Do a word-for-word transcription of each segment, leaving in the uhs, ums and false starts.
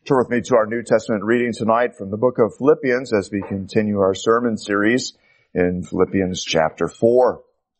Turn with me to our New Testament reading tonight from the book of Philippians as we continue our sermon series in Philippians chapter four.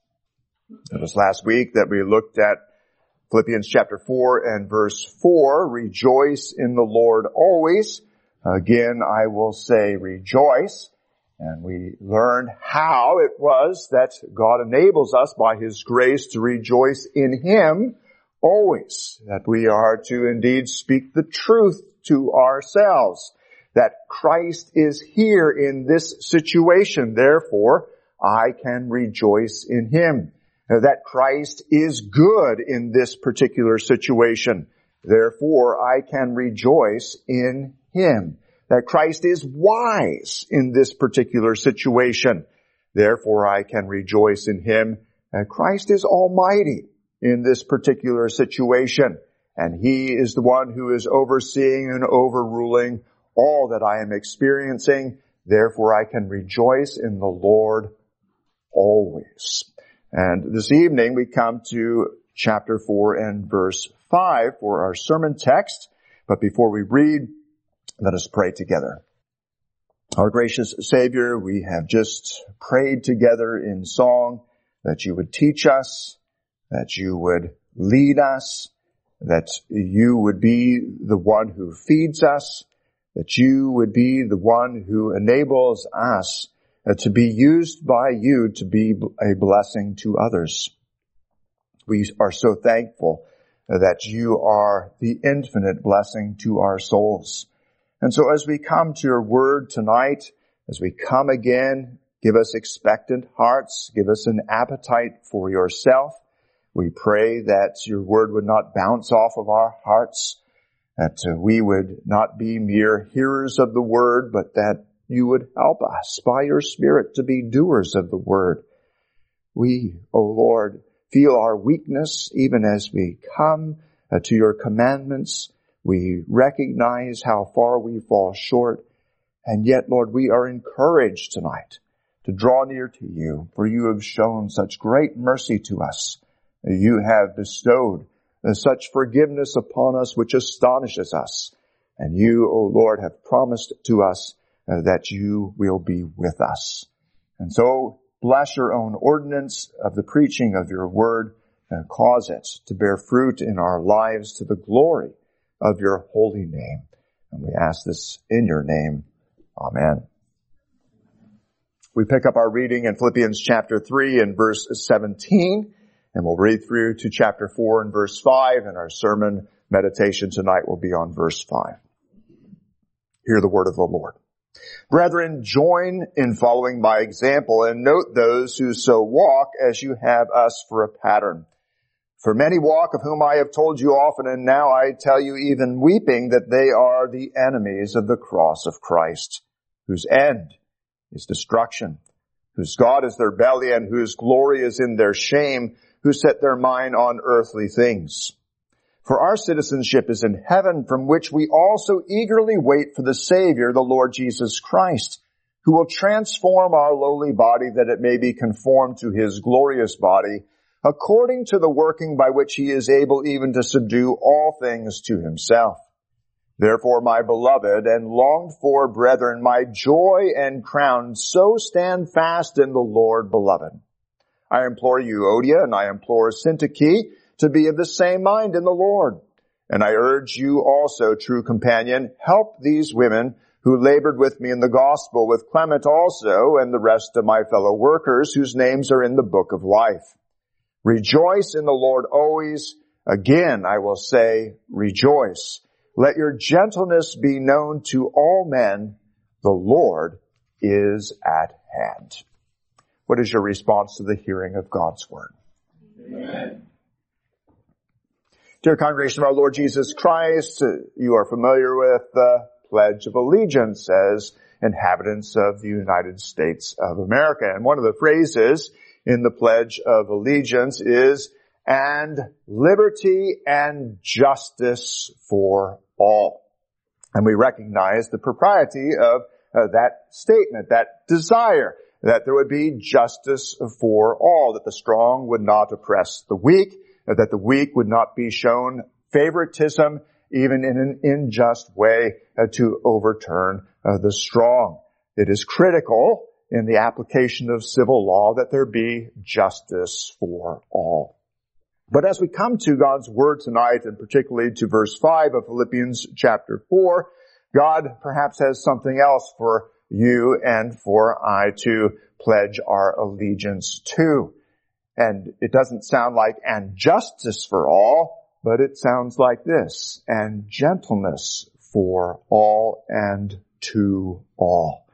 It was last week that we looked at Philippians chapter four and verse four, rejoice in the Lord always. Again, I will say rejoice. And we learned how it was that God enables us by His grace to rejoice in Him always. That we are to indeed speak the truth to ourselves. That Christ is here in this situation. Therefore, I can rejoice in Him. That Christ is good in this particular situation. Therefore, I can rejoice in Him. That Christ is wise in this particular situation. Therefore, I can rejoice in Him. That Christ is almighty in this particular situation. And He is the one who is overseeing and overruling all that I am experiencing. Therefore, I can rejoice in the Lord always. And this evening we come to chapter four and verse five for our sermon text. But before we read, let us pray together. Our gracious Savior, we have just prayed together in song that You would teach us, that You would lead us, that You would be the one who feeds us, that You would be the one who enables us to be used by You to be a blessing to others. We are so thankful that You are the infinite blessing to our souls. And so as we come to Your word tonight, as we come again, give us expectant hearts, give us an appetite for Yourself. We pray that Your word would not bounce off of our hearts, that we would not be mere hearers of the word, but that You would help us by Your Spirit to be doers of the word. We, O Lord, feel our weakness even as we come to Your commandments. We recognize how far we fall short. And yet, Lord, we are encouraged tonight to draw near to You, for You have shown such great mercy to us. You have bestowed such forgiveness upon us which astonishes us. And You, O Lord, have promised to us uh, that You will be with us. And so, bless Your own ordinance of the preaching of Your word and cause it to bear fruit in our lives to the glory of Your holy name. And we ask this in Your name. Amen. We pick up our reading in Philippians chapter three and verse seventeen. And we'll read through to chapter four and verse five, and our sermon meditation tonight will be on verse five. Hear the word of the Lord. Brethren, join in following my example and note those who so walk as you have us for a pattern. For many walk, of whom I have told you often, and now I tell you even weeping, that they are the enemies of the cross of Christ, whose end is destruction, whose God is their belly, and whose glory is in their shame, who set their mind on earthly things. For our citizenship is in heaven, from which we also eagerly wait for the Savior, the Lord Jesus Christ, who will transform our lowly body that it may be conformed to His glorious body, according to the working by which He is able even to subdue all things to Himself. Therefore, my beloved and longed for brethren, my joy and crown, so stand fast in the Lord, beloved. I implore you, Euodia, and I implore Syntyche, to be of the same mind in the Lord. And I urge you also, true companion, help these women who labored with me in the gospel, with Clement also, and the rest of my fellow workers, whose names are in the book of life. Rejoice in the Lord always. Again, I will say, rejoice. Let your gentleness be known to all men. The Lord is at hand. What is your response to the hearing of God's word? Amen. Dear congregation of our Lord Jesus Christ, you are familiar with the Pledge of Allegiance as inhabitants of the United States of America. And one of the phrases in the Pledge of Allegiance is, and liberty and justice for all. And we recognize the propriety of uh, that statement, that desire, that there would be justice for all, that the strong would not oppress the weak, that the weak would not be shown favoritism even in an unjust way, uh, to overturn uh, the strong. It is critical in the application of civil law that there be justice for all. But as we come to God's Word tonight, and particularly to verse five of Philippians chapter four, God perhaps has something else for you and for I to pledge our allegiance to. And it doesn't sound like "and justice for all," but it sounds like this: "and gentleness for all and to all."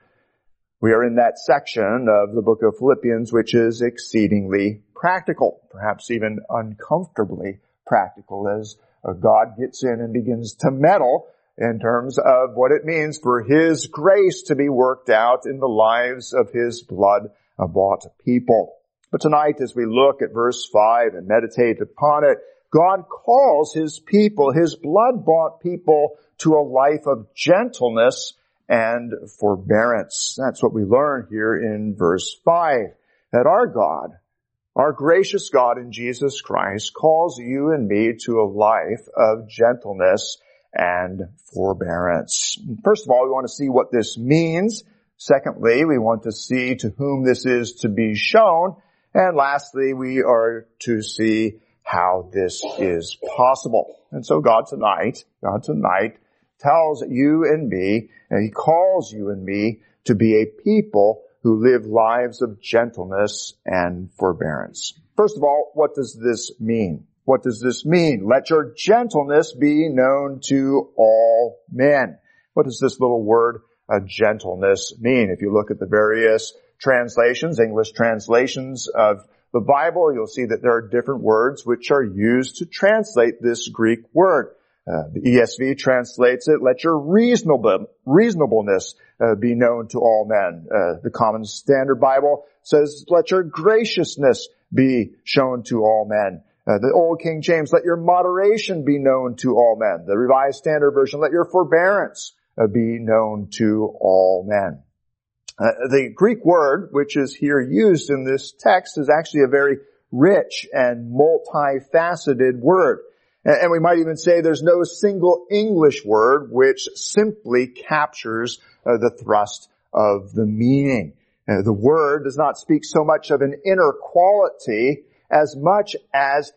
We are in that section of the book of Philippians which is exceedingly practical, perhaps even uncomfortably practical, as God gets in and begins to meddle in terms of what it means for His grace to be worked out in the lives of His blood-bought people. But tonight, as we look at verse five and meditate upon it, God calls His people, His blood-bought people, to a life of gentleness and forbearance. That's what we learn here in verse five, that our God, our gracious God in Jesus Christ, calls you and me to a life of gentleness and forbearance. First of all, we want to see what this means. Secondly, we want to see to whom this is to be shown. And lastly, we are to see how this is possible. And so God tonight, God tonight tells you and me, and He calls you and me to be a people who live lives of gentleness and forbearance. First of all, what does this mean? What does this mean? "Let your gentleness be known to all men." What does this little word, uh, gentleness, mean? If you look at the various translations, English translations of the Bible, you'll see that there are different words which are used to translate this Greek word. Uh, the E S V translates it, "Let your reasonable, reasonableness uh, be known to all men." Uh, the Common Standard Bible says, "Let your graciousness be shown to all men." Uh, the Old King James, "Let your moderation be known to all men." The Revised Standard Version, "Let your forbearance uh, be known to all men." Uh, the Greek word, which is here used in this text, is actually a very rich and multifaceted word. And we might even say there's no single English word which simply captures uh, the thrust of the meaning. Uh, the word does not speak so much of an inner quality as much as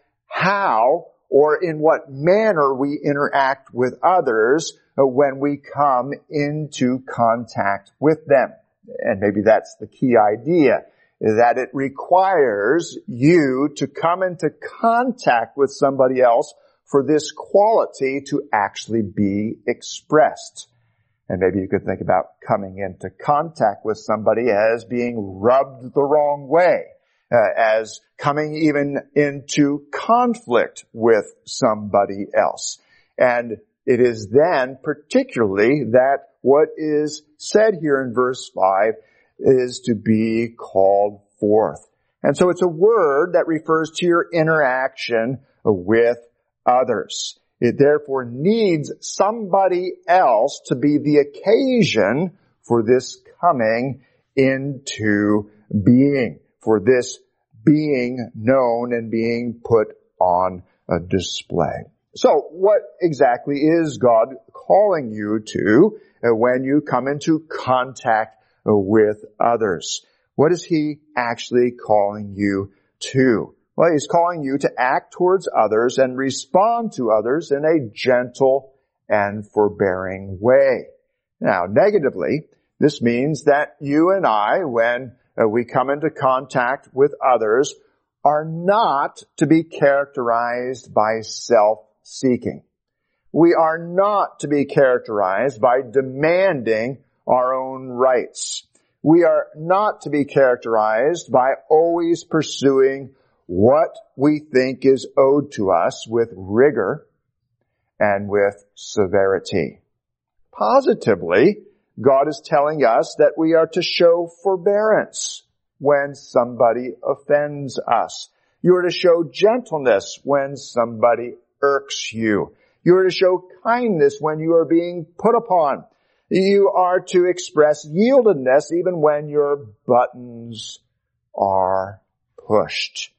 how or in what manner we interact with others uh, when we come into contact with them. And maybe that's the key idea, that it requires you to come into contact with somebody else for this quality to actually be expressed. And maybe you could think about coming into contact with somebody as being rubbed the wrong way, uh, as coming even into conflict with somebody else. And it is then particularly that what is said here in verse five is to be called forth. And so it's a word that refers to your interaction with others. It therefore needs somebody else to be the occasion for this coming into being, for this being known and being put on a display. So what exactly is God calling you to when you come into contact with others? What is He actually calling you to? Well, He's calling you to act towards others and respond to others in a gentle and forbearing way. Now, negatively, this means that you and I, when we come into contact with others, are not to be characterized by self-seeking. We are not to be characterized by demanding our own rights. We are not to be characterized by always pursuing what we think is owed to us with rigor and with severity. Positively, God is telling us that we are to show forbearance when somebody offends us. You are to show gentleness when somebody irks you. You are to show kindness when you are being put upon. You are to express yieldedness even when your buttons are pushed.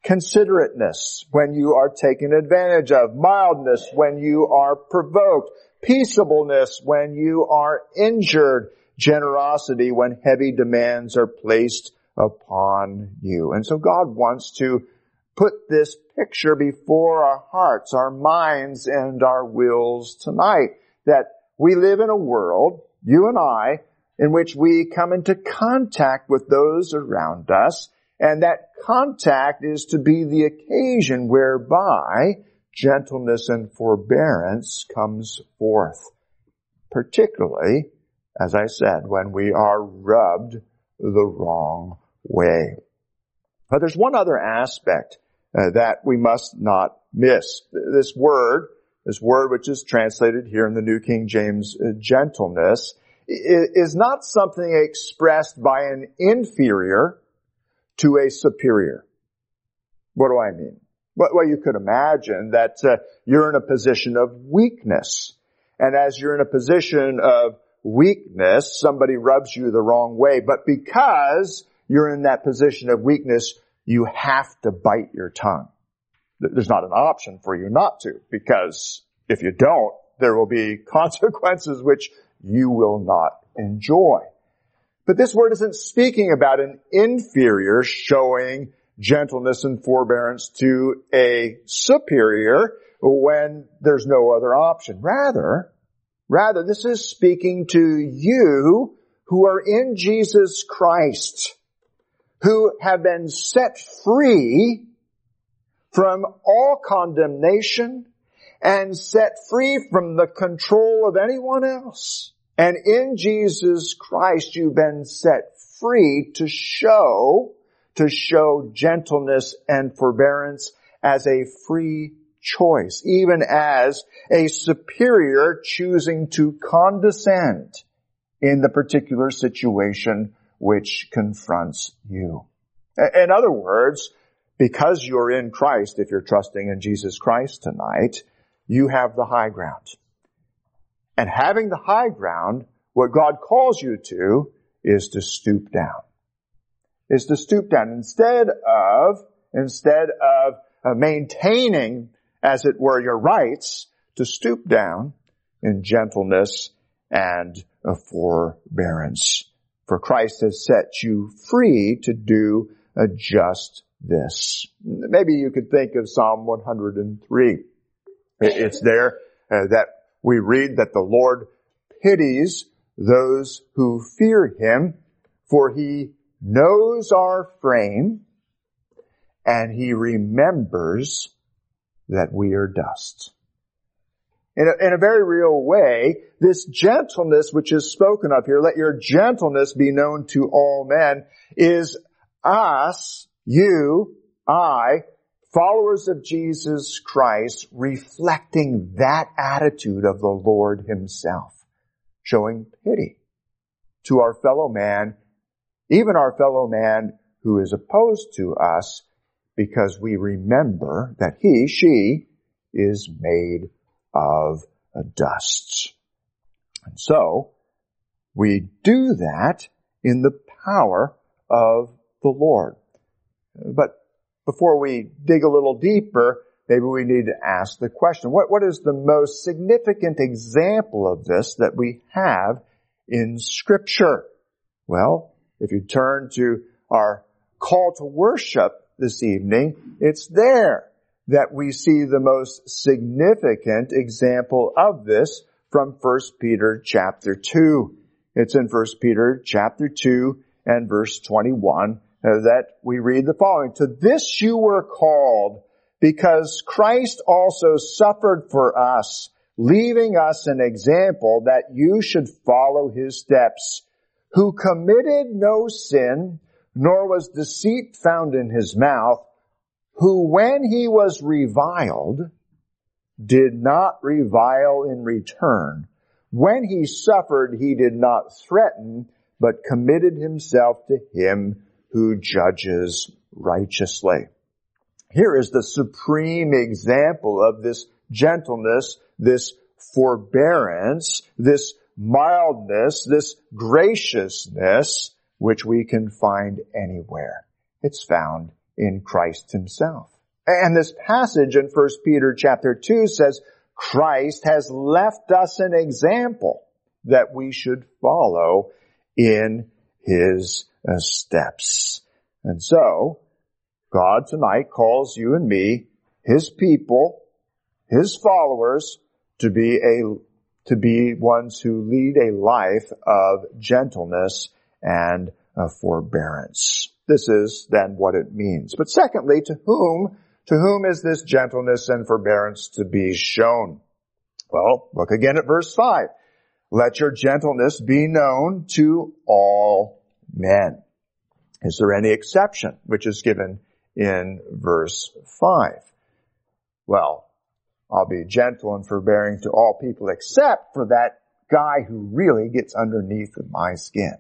considerateness when you are taken advantage of, mildness when you are provoked, peaceableness when you are injured, generosity when heavy demands are placed upon you. And so God wants to put this picture before our hearts, our minds, and our wills tonight, that we live in a world, you and I, in which we come into contact with those around us, and that contact is to be the occasion whereby gentleness and forbearance comes forth. Particularly, as I said, when we are rubbed the wrong way. But there's one other aspect uh, that we must not miss. This word, this word which is translated here in the New King James, uh, gentleness, is not something expressed by an inferior to a superior. What do I mean? Well, you could imagine that uh, you're in a position of weakness. And as you're in a position of weakness, somebody rubs you the wrong way. But because you're in that position of weakness, you have to bite your tongue. There's not an option for you not to, because if you don't, there will be consequences which you will not enjoy. But this word isn't speaking about an inferior showing gentleness and forbearance to a superior when there's no other option. Rather, rather, this is speaking to you who are in Jesus Christ, who have been set free from all condemnation and set free from the control of anyone else. And in Jesus Christ, you've been set free to show, to show gentleness and forbearance as a free choice, even as a superior choosing to condescend in the particular situation which confronts you. In other words, because you're in Christ, if you're trusting in Jesus Christ tonight, you have the high ground. And having the high ground, what God calls you to is to stoop down. Is to stoop down. Instead of, instead of uh, maintaining, as it were, your rights, to stoop down in gentleness and uh, forbearance. For Christ has set you free to do uh, just this. Maybe you could think of Psalm one hundred three. It's there uh, that we read that the Lord pities those who fear Him, for He knows our frame, and He remembers that we are dust. In a, in a very real way, this gentleness which is spoken of here, let your gentleness be known to all men, is us, you, I, followers of Jesus Christ, reflecting that attitude of the Lord Himself, showing pity to our fellow man, even our fellow man who is opposed to us, because we remember that he, she, is made of dust. And so, we do that in the power of the Lord. But before we dig a little deeper, maybe we need to ask the question, what, what is the most significant example of this that we have in Scripture? Well, if you turn to our call to worship this evening, it's there that we see the most significant example of this from First Peter chapter two. It's in First Peter chapter two and verse twenty-one uh, that we read the following. To this you were called, because Christ also suffered for us, leaving us an example that you should follow His steps, who committed no sin, nor was deceit found in His mouth, who when He was reviled, did not revile in return. When He suffered, He did not threaten, but committed Himself to Him who judges righteously. Here is the supreme example of this gentleness, this forbearance, this mildness, this graciousness, which we can find anywhere. It's found in Christ himself. And this passage in First Peter chapter two says, Christ has left us an example that we should follow in his uh, steps. And so, God tonight calls you and me, his people, his followers, to be a to be ones who lead a life of gentleness and uh, forbearance. This is then what it means. But secondly, to whom to whom is this gentleness and forbearance to be shown? Well, look again at verse five. Let your gentleness be known to all men. Is there any exception, which is given in verse five? Well, I'll be gentle and forbearing to all people except for that guy who really gets underneath of my skin.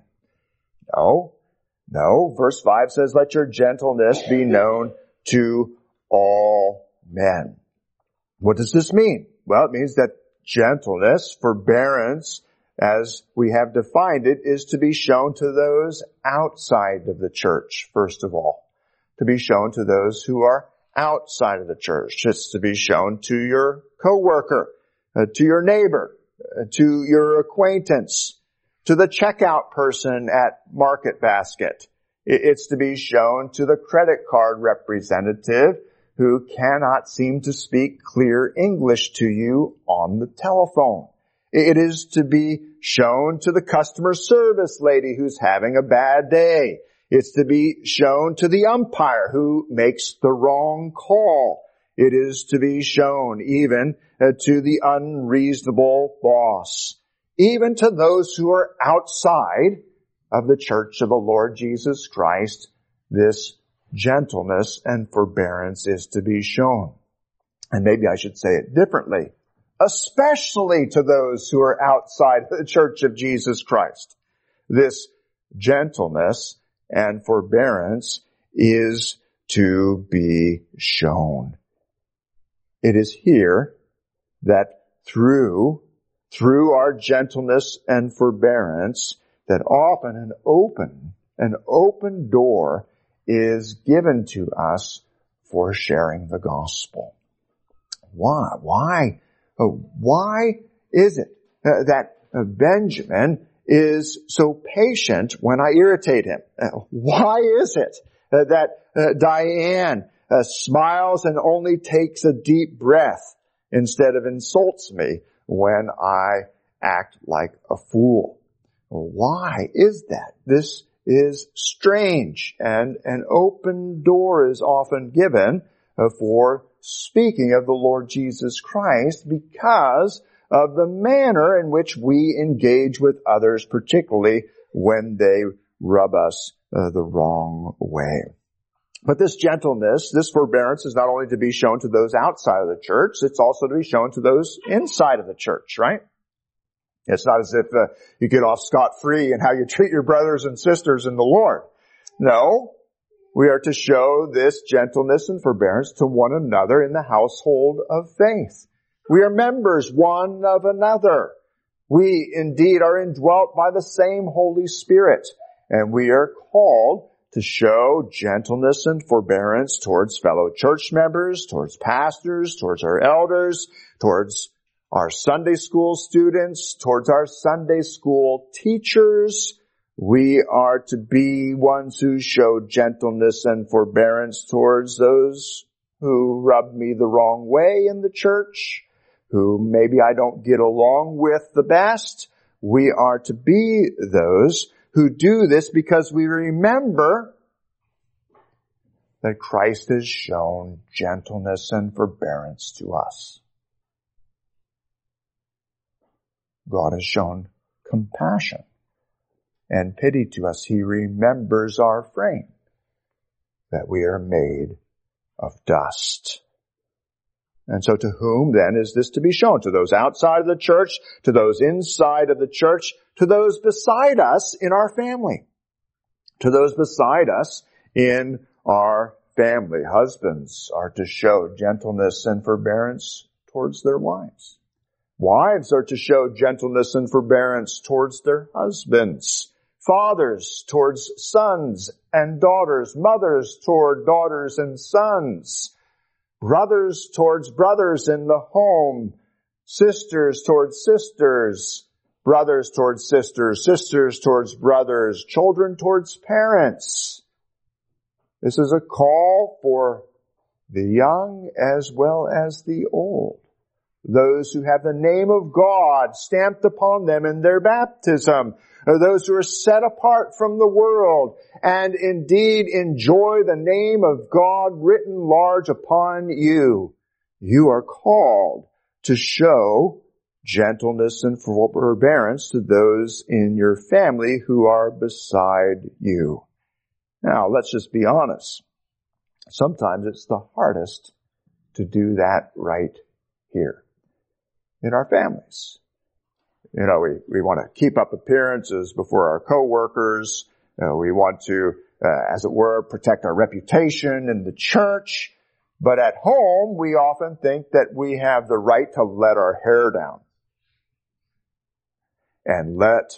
No, no. Verse five says, let your gentleness be known to all men. What does this mean? Well, it means that gentleness, forbearance, as we have defined it, is to be shown to those outside of the church, first of all. To be shown to those who are outside of the church. It's to be shown to your coworker, uh, to your neighbor, uh, to your acquaintance, to the checkout person at Market Basket. It's to be shown to the credit card representative who cannot seem to speak clear English to you on the telephone. It is to be shown to the customer service lady who's having a bad day. It's to be shown to the umpire who makes the wrong call. It is to be shown even uh, to the unreasonable boss. Even to those who are outside of the church of the Lord Jesus Christ, this gentleness and forbearance is to be shown. And maybe I should say it differently. Especially to those who are outside the church of Jesus Christ. This gentleness and forbearance is to be shown. It is here that through, through our gentleness and forbearance, that often an open, an open door is given to us for sharing the gospel. Why? Why? Oh, why is it uh, that uh, Benjamin is so patient when I irritate him? Uh, why is it uh, that uh, Diane uh, smiles and only takes a deep breath instead of insults me when I act like a fool? Why is that? This is strange, and an open door is often given uh, for speaking of the Lord Jesus Christ because of the manner in which we engage with others, particularly when they rub us uh, the wrong way. But this gentleness, this forbearance is not only to be shown to those outside of the church, it's also to be shown to those inside of the church, right? It's not as if uh, you get off scot-free in how you treat your brothers and sisters in the Lord. No. We are to show this gentleness and forbearance to one another in the household of faith. We are members one of another. We indeed are indwelt by the same Holy Spirit, and we are called to show gentleness and forbearance towards fellow church members, towards pastors, towards our elders, towards our Sunday school students, towards our Sunday school teachers. We are to be ones who show gentleness and forbearance towards those who rub me the wrong way in the church, who maybe I don't get along with the best. We are to be those who do this because we remember that Christ has shown gentleness and forbearance to us. God has shown compassion and pity to us. He remembers our frame, that we are made of dust. And so to whom then is this to be shown? To those outside of the church, to those inside of the church, to those beside us in our family, to those beside us in our family. Husbands are to show gentleness and forbearance towards their wives. Wives are to show gentleness and forbearance towards their husbands. fathers towards sons and daughters, mothers toward daughters and sons, brothers towards brothers in the home, sisters towards sisters, brothers towards sisters, sisters towards brothers, children towards parents. This is a call for the young as well as the old. Those who have the name of God stamped upon them in their baptism, or those who are set apart from the world and indeed enjoy the name of God written large upon you. You are called to show gentleness and forbearance to those in your family who are beside you. Now, let's just be honest. Sometimes it's the hardest to do that right here in our families. You know, we, we want to keep up appearances before our coworkers. Uh, we want to, uh, as it were, protect our reputation in the church. But at home, we often think that we have the right to let our hair down and let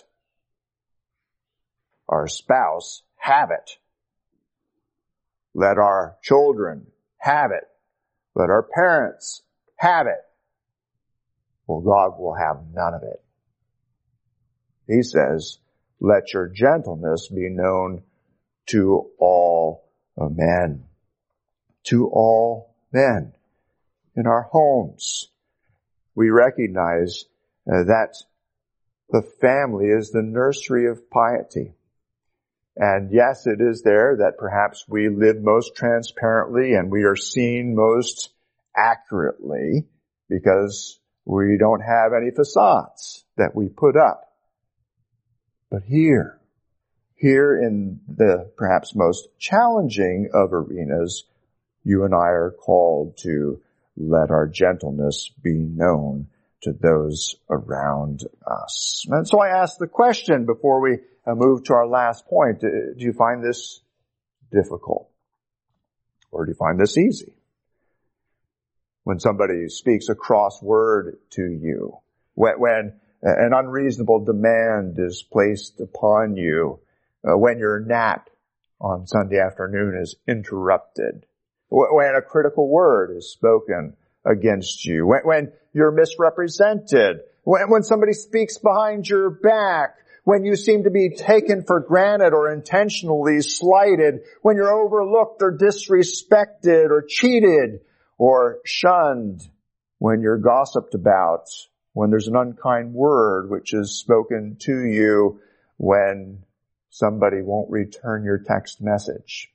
our spouse have it. Let our children have it. Let our parents have it. Well, God will have none of it. He says, let your gentleness be known to all men. To all men. In our homes, we recognize uh, that the family is the nursery of piety. And yes, it is there that perhaps we live most transparently and we are seen most accurately because we don't have any facades that we put up. But here, here in the perhaps most challenging of arenas, you and I are called to let our gentleness be known to those around us. And so I ask the question before we move to our last point. Do you find this difficult? Or do you find this easy? When somebody speaks a cross word to you, when, when an unreasonable demand is placed upon you, uh, when your nap on Sunday afternoon is interrupted, when a critical word is spoken against you, when, when you're misrepresented, when, when somebody speaks behind your back, when you seem to be taken for granted or intentionally slighted, when you're overlooked or disrespected or cheated or shunned, when you're gossiped about, when there's an unkind word which is spoken to you, when somebody won't return your text message.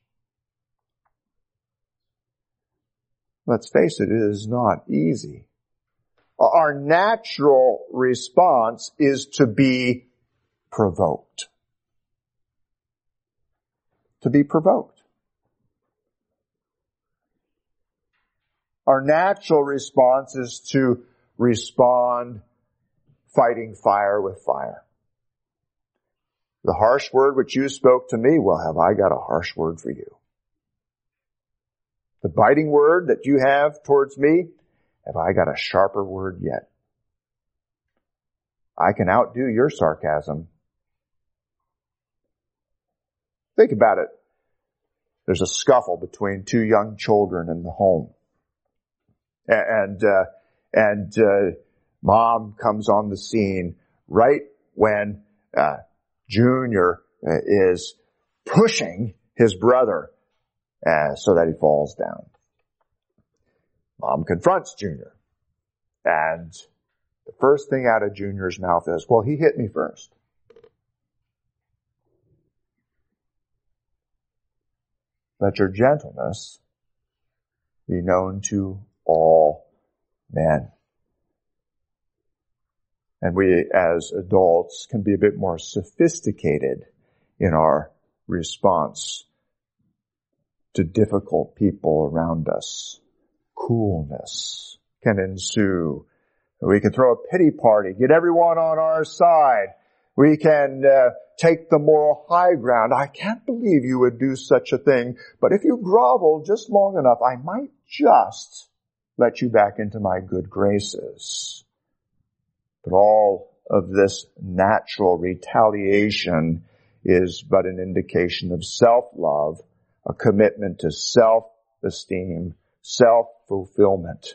Let's face it, it is not easy. Our natural response is to be provoked. To be provoked. Our natural response is to respond fighting fire with fire. The harsh word which you spoke to me, well, have I got a harsh word for you? The biting word that you have towards me, have I got a sharper word yet? I can outdo your sarcasm. Think about it. There's a scuffle between two young children in the home. And, uh, and, uh, mom comes on the scene right when, uh, Junior uh, is pushing his brother, uh, so that he falls down. Mom confronts Junior. And the first thing out of Junior's mouth is, well, he hit me first. Let your gentleness be known to all men. And we as adults can be a bit more sophisticated in our response to difficult people around us. Coolness can ensue. We can throw a pity party, get everyone on our side. We can uh, take the moral high ground. I can't believe you would do such a thing, but if you grovel just long enough, I might just let you back into my good graces. But all of this natural retaliation is but an indication of self-love, a commitment to self-esteem, self-fulfillment.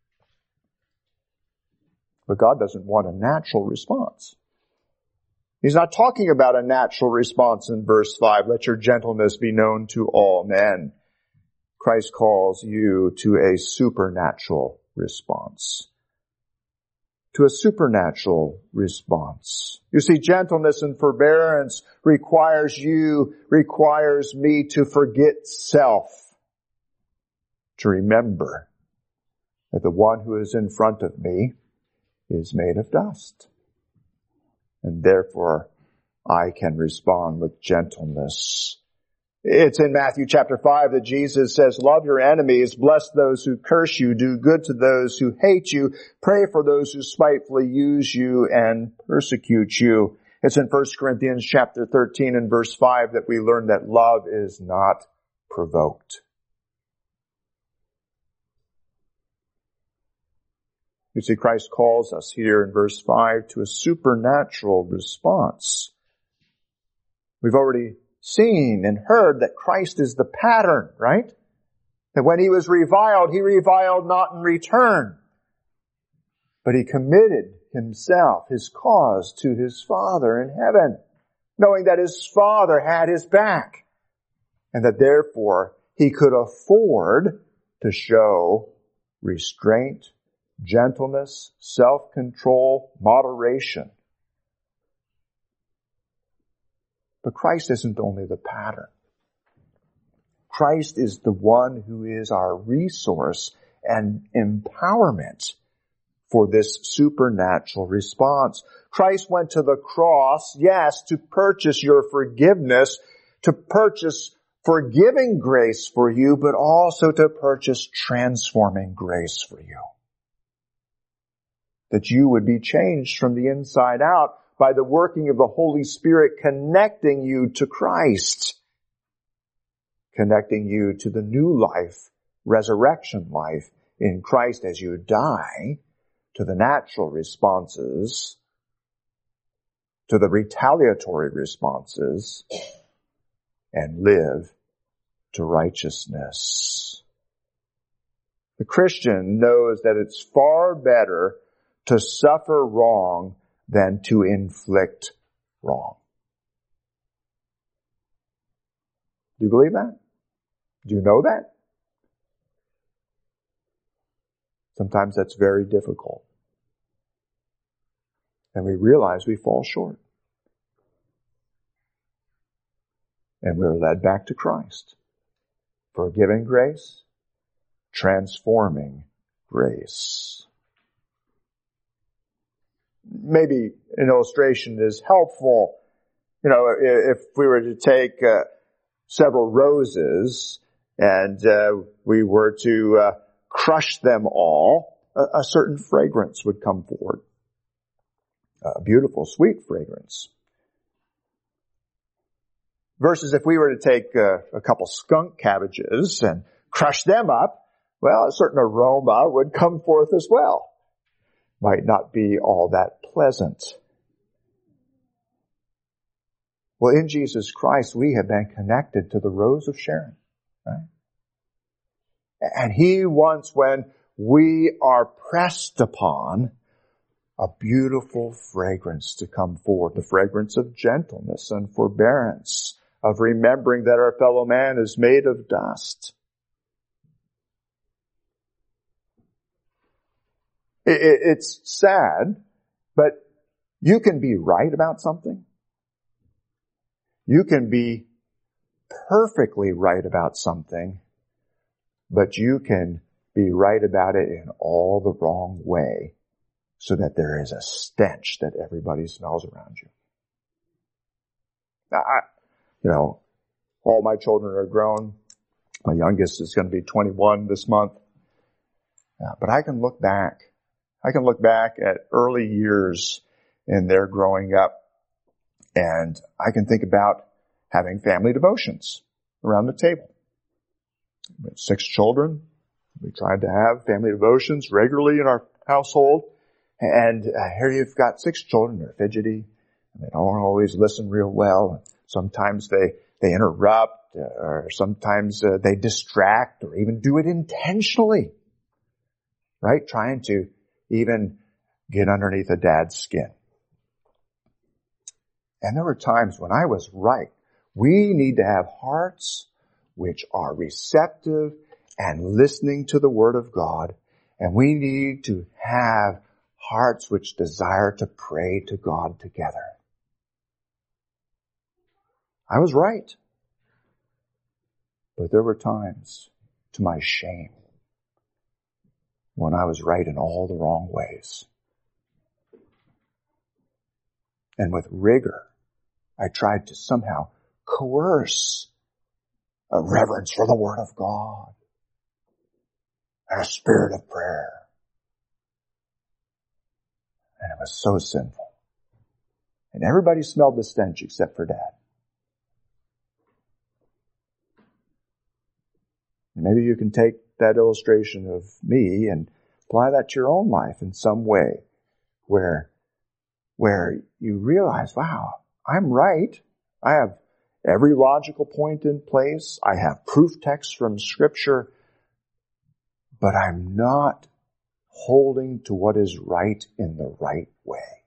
But God doesn't want a natural response. He's not talking about a natural response in verse five. Let your gentleness be known to all men. Christ calls you to a supernatural response. To a supernatural response. You see, gentleness and forbearance requires you, requires me to forget self. To remember that the one who is in front of me is made of dust. And therefore, I can respond with gentleness. It's in Matthew chapter five that Jesus says, love your enemies, bless those who curse you, do good to those who hate you, pray for those who spitefully use you and persecute you. It's in First Corinthians chapter thirteen and verse five that we learn that love is not provoked. You see, Christ calls us here in verse five to a supernatural response. We've already seen and heard that Christ is the pattern, right? That when he was reviled, he reviled not in return, but he committed himself, his cause, to his Father in heaven, knowing that his Father had his back, and that therefore he could afford to show restraint, gentleness, self-control, moderation. But Christ isn't only the pattern. Christ is the one who is our resource and empowerment for this supernatural response. Christ went to the cross, yes, to purchase your forgiveness, to purchase forgiving grace for you, but also to purchase transforming grace for you. That you would be changed from the inside out by the working of the Holy Spirit connecting you to Christ, connecting you to the new life, resurrection life in Christ as you die to the natural responses, to the retaliatory responses, and live to righteousness. The Christian knows that it's far better to suffer wrong than to inflict wrong. Do you believe that? Do you know that? Sometimes that's very difficult. And we realize we fall short. And we're led back to Christ. Forgiving grace, transforming grace. Maybe an illustration is helpful. You know, if we were to take uh, several roses and uh, we were to uh, crush them all, a, a certain fragrance would come forward. A beautiful, sweet fragrance. Versus if we were to take uh, a couple skunk cabbages and crush them up, well, a certain aroma would come forth as well. Might not be all that pleasant. Well, in Jesus Christ, we have been connected to the Rose of Sharon, right? And He wants, when we are pressed upon, a beautiful fragrance to come forth, the fragrance of gentleness and forbearance, of remembering that our fellow man is made of dust. It's sad, but you can be right about something. You can be perfectly right about something, but you can be right about it in all the wrong way so that there is a stench that everybody smells around you. Now, I, you know, all my children are grown. My youngest is going to be twenty-one this month. Uh, but I can look back I can look back at early years in their growing up, and I can think about having family devotions around the table. We have six children. We tried to have family devotions regularly in our household. And uh, here you've got six children. They're fidgety, and they don't always listen real well. Sometimes they, they interrupt, or sometimes uh, they distract, or even do it intentionally. Right? Trying to even get underneath a dad's skin. And there were times when I was right. We need to have hearts which are receptive and listening to the Word of God. And we need to have hearts which desire to pray to God together. I was right. But there were times, to my shame, when I was right in all the wrong ways. And with rigor, I tried to somehow coerce a reverence for the Word of God and a spirit of prayer. And it was so sinful. And everybody smelled the stench except for Dad. And maybe you can take that illustration of me and apply that to your own life in some way where, where you realize, wow, I'm right. I have every logical point in place. I have proof texts from Scripture, but I'm not holding to what is right in the right way.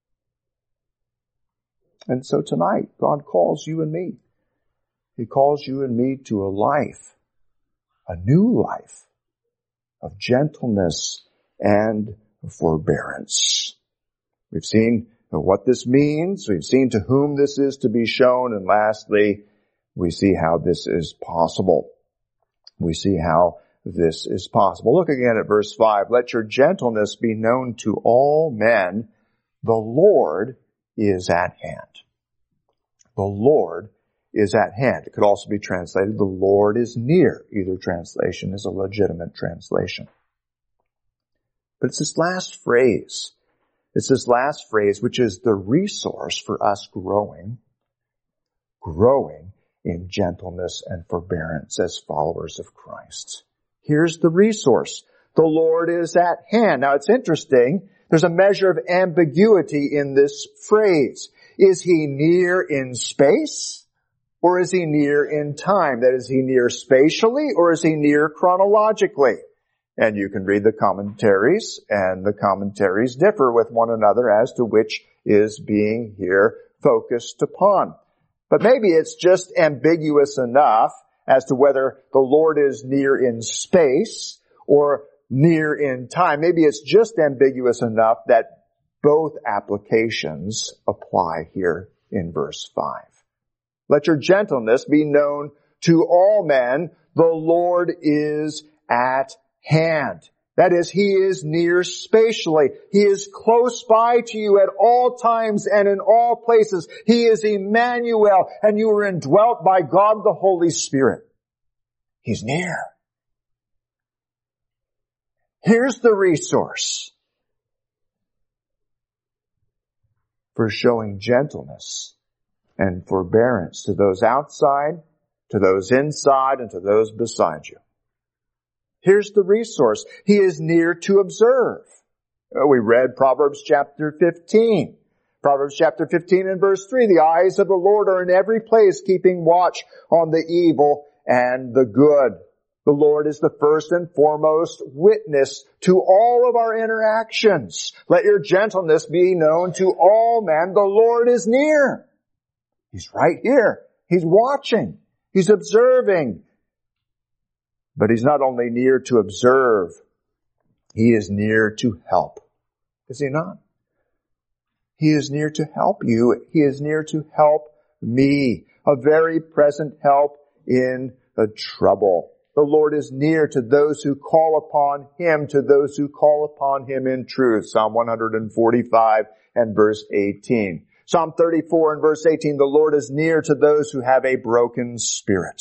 And so tonight, God calls you and me. He calls you and me to a life, a new life of gentleness and forbearance. We've seen what this means. We've seen to whom this is to be shown. And lastly, we see how this is possible. We see how this is possible. Look again at verse five. Let your gentleness be known to all men. The Lord is at hand. The Lord is at hand. It could also be translated, the Lord is near. Either translation is a legitimate translation. But it's this last phrase. It's this last phrase which is the resource for us growing, growing in gentleness and forbearance as followers of Christ. Here's the resource. The Lord is at hand. Now it's interesting. There's a measure of ambiguity in this phrase. Is he near in space? Or is he near in time? That is, he near spatially or is he near chronologically? And you can read the commentaries, and the commentaries differ with one another as to which is being here focused upon. But maybe it's just ambiguous enough as to whether the Lord is near in space or near in time. Maybe it's just ambiguous enough that both applications apply here in verse five. Let your gentleness be known to all men. The Lord is at hand. That is, he is near spatially. He is close by to you at all times and in all places. He is Emmanuel, and you are indwelt by God the Holy Spirit. He's near. Here's the resource for showing gentleness and forbearance to those outside, to those inside, and to those beside you. Here's the resource. He is near to observe. We read Proverbs chapter fifteen. Proverbs chapter fifteen and verse three. The eyes of the Lord are in every place, keeping watch on the evil and the good. The Lord is the first and foremost witness to all of our interactions. Let your gentleness be known to all men. The Lord is near. He's right here. He's watching. He's observing. But he's not only near to observe, he is near to help. Is he not? He is near to help you. He is near to help me. A very present help in the trouble. The Lord is near to those who call upon him, to those who call upon him in truth. Psalm one forty-five and verse eighteen. Psalm thirty-four and verse eighteen, the Lord is near to those who have a broken spirit.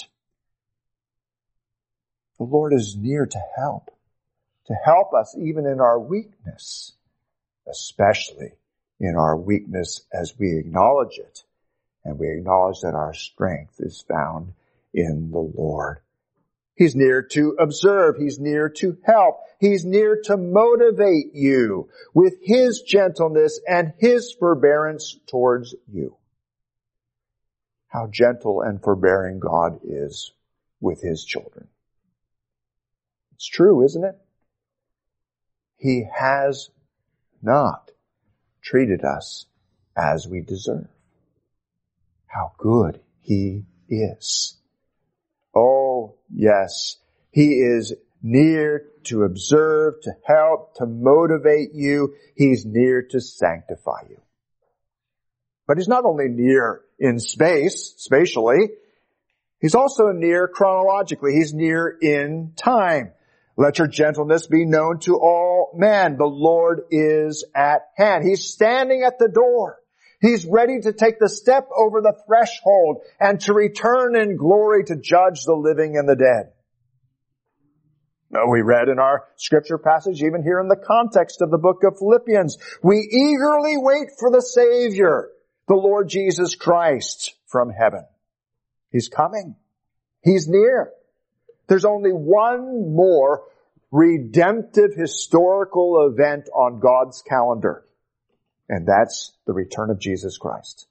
The Lord is near to help, to help us even in our weakness, especially in our weakness as we acknowledge it, and we acknowledge that our strength is found in the Lord. He's near to observe. He's near to help. He's near to motivate you with his gentleness and his forbearance towards you. how gentle and forbearing God is with his children. It's true, isn't it? He has not treated us as we deserve. How good he is. Oh, yes. He is near to observe, to help, to motivate you. He's near to sanctify you. But he's not only near in space, spatially, he's also near chronologically. He's near in time. Let your gentleness be known to all men. The Lord is at hand. He's standing at the door. He's ready to take the step over the threshold and to return in glory to judge the living and the dead. Now, we read in our scripture passage, even here in the context of the book of Philippians, we eagerly wait for the Savior, the Lord Jesus Christ from heaven. He's coming. He's near. There's only one more redemptive historical event on God's calendar, and that's the return of Jesus Christ.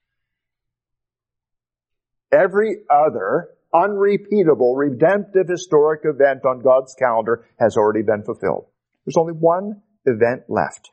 Every other unrepeatable, redemptive, historic event on God's calendar has already been fulfilled. There's only one event left.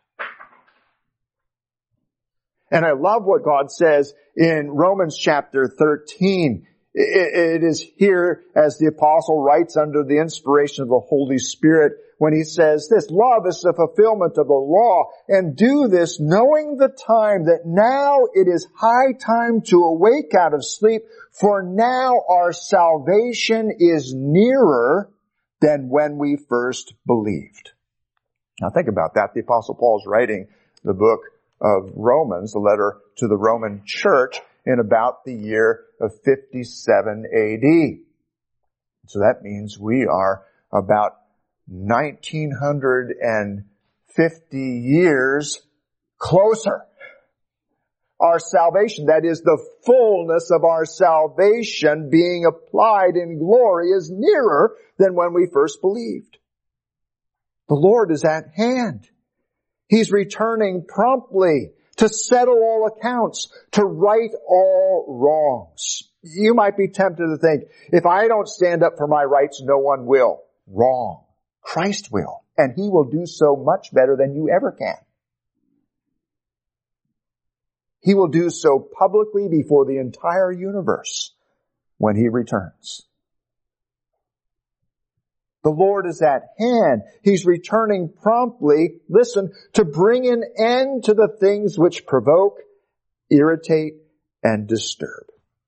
And I love what God says in Romans chapter thirteen. It, it is here as the apostle writes under the inspiration of the Holy Spirit when he says this, love is the fulfillment of the law, and do this knowing the time that now it is high time to awake out of sleep, for now our salvation is nearer than when we first believed. Now think about that. The apostle Paul is writing the book of Romans, the letter to the Roman church, in about the year of fifty-seven A D. So that means we are about nineteen fifty years closer. Our salvation, that is the fullness of our salvation being applied in glory, is nearer than when we first believed. The Lord is at hand. He's returning promptly to settle all accounts, to right all wrongs. You might be tempted to think, if I don't stand up for my rights, no one will. Wrong. Christ will. And he will do so much better than you ever can. He will do so publicly before the entire universe when he returns. The Lord is at hand. He's returning promptly, listen, to bring an end to the things which provoke, irritate, and disturb.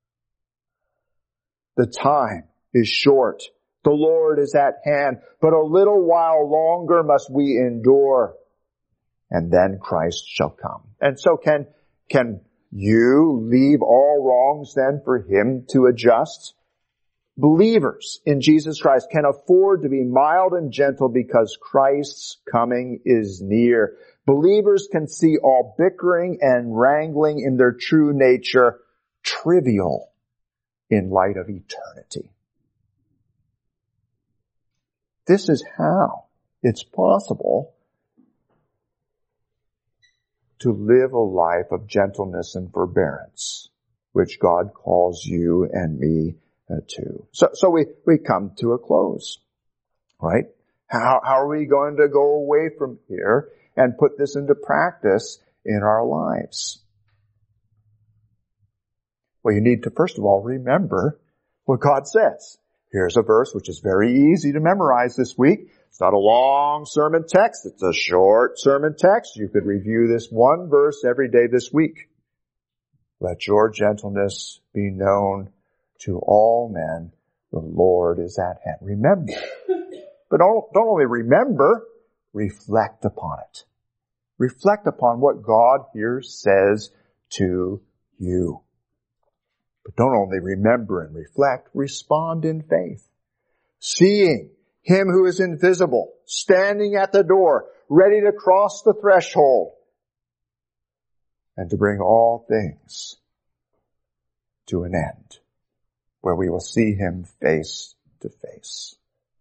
The time is short. The Lord is at hand, but a little while longer must we endure, and then Christ shall come. And so can, can you leave all wrongs then for him to adjust? Believers in Jesus Christ can afford to be mild and gentle because Christ's coming is near. Believers can see all bickering and wrangling in their true nature trivial in light of eternity. This is how it's possible to live a life of gentleness and forbearance, which God calls you and me Uh, too. So, so we, we come to a close, right? How, how are we going to go away from here and put this into practice in our lives? Well, you need to first of all remember what God says. Here's a verse which is very easy to memorize this week. It's not a long sermon text. It's a short sermon text. You could review this one verse every day this week. Let your gentleness be known to all men, the Lord is at hand. Remember. But don't, don't only remember, reflect upon it. Reflect upon what God here says to you. But don't only remember and reflect, respond in faith. Seeing him who is invisible, standing at the door, ready to cross the threshold, and to bring all things to an end, where we will see him face to face.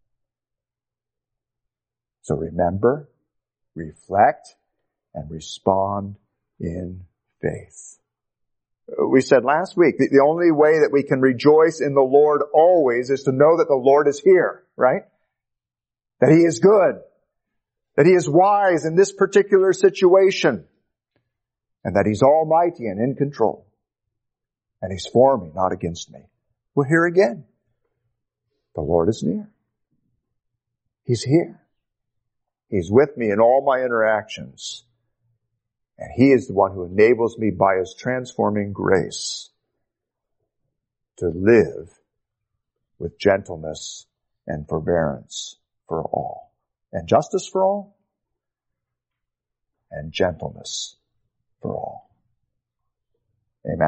So remember, reflect, and respond in faith. We said last week, the, the only way that we can rejoice in the Lord always is to know that the Lord is here, right? That He is good. That He is wise in this particular situation. And that He's almighty and in control. And He's for me, not against me. Well, here again. The Lord is near. He's here. He's with me in all my interactions. And He is the one who enables me by His transforming grace to live with gentleness and forbearance for all. And justice for all. And gentleness for all. Amen.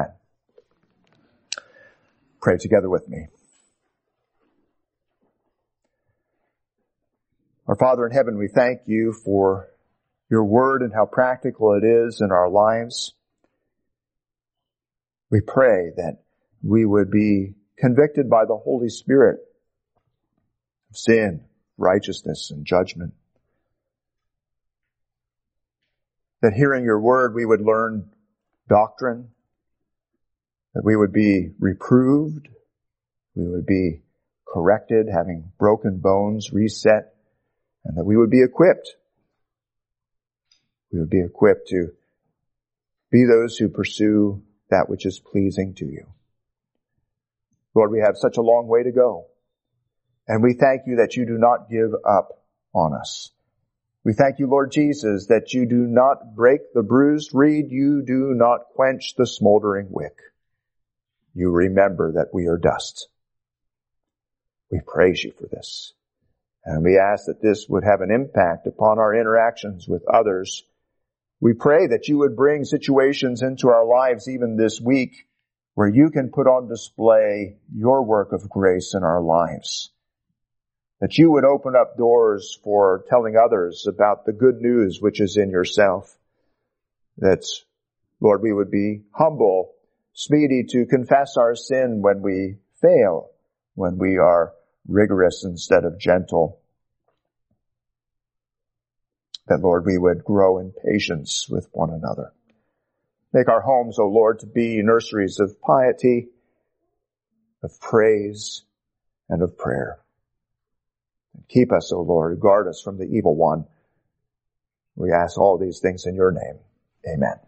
Pray together with me. Our Father in heaven, we thank You for Your word and how practical it is in our lives. We pray that we would be convicted by the Holy Spirit of sin, righteousness, and judgment. That hearing Your word, we would learn doctrine, that we would be reproved, we would be corrected, having broken bones reset, and that we would be equipped. We would be equipped to be those who pursue that which is pleasing to You. Lord, we have such a long way to go. And we thank You that You do not give up on us. We thank You, Lord Jesus, that You do not break the bruised reed. You do not quench the smoldering wick. You remember that we are dust. We praise You for this. And we ask that this would have an impact upon our interactions with others. We pray that You would bring situations into our lives even this week where You can put on display Your work of grace in our lives. That You would open up doors for telling others about the good news which is in Yourself. That, Lord, we would be humble, speedy to confess our sin when we fail, when we are rigorous instead of gentle. That, Lord, we would grow in patience with one another. Make our homes, O Lord, to be nurseries of piety, of praise, and of prayer. Keep us, O Lord, guard us from the evil one. We ask all these things in Your name. Amen.